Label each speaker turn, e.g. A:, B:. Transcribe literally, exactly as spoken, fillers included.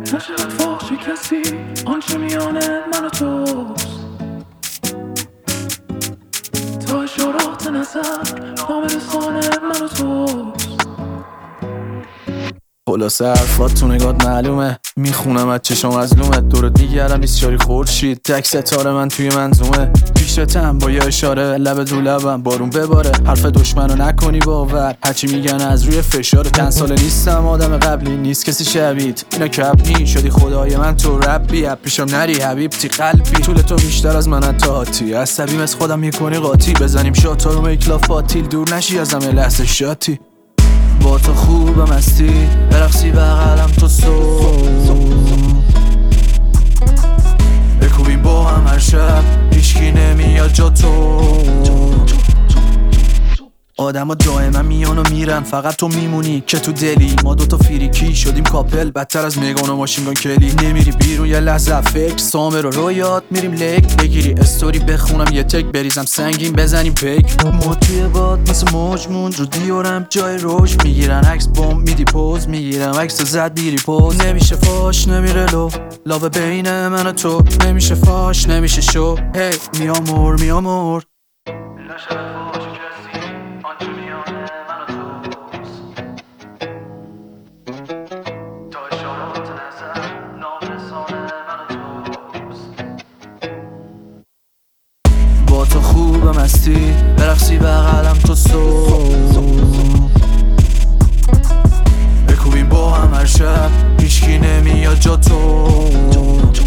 A: نشود فاش کسی آنچه میان من و توست. تا اشارات نظر نام رسانه من و توست. خلاصه حرفات تو نگات معلومه، میخونم از چشم مظلومت. دورت میگردم بیسیاری خورشید، تک ستاره من توی منظومه. پیشتم با یه اشاره، لب رو لبم بارون بباره. حرف دشمنو نکنی باور، هرچی میگن از روی فشار. چند سال نیستم آدم قبلی، نیست کسی شبیت. اینا کبنی شدی خدای من تو ربی. اپ پیشم نری حبیبتی قلبی، طول تو بیشتر از من حتی. عصبیم از خودم میکنی قاطی، بزنیم شاتا رو میکلا فاتیل. دور نشی ازم یه لحظه شاتی، با تو خوبم هستی برقصی بغلم تو صبح. بکوبیم با هم هر شب، هیچکی نمیاد جا تو. آدم ها دائما میان و میرن، فقط تو میمونی که تو دلی. ما دوتا فریکی شدیم کاپل، بدتر از میگان و ماشینگان کلی. نمیری بیرون یه لحظه فکر، سامر رو رویات میریم لک. بگیری استوری بخونم یه تک، بریزم سنگین بزنیم پیک. ما توی باد مثل مجمون رو دیارم جای روش. میگیرن عکس بوم میدی پوز، میگیرم عکس زد بیری پوز. نمیشه فاش نمیره لو، لاو بین من و تو. نمیشه فاش نمیشه شو، هی hey, میامور میامور. با تو خوبم هستی برقصی بغلم تو صبح. بکوبیم با هم هر شب، هیچکی نمیاد جا تو.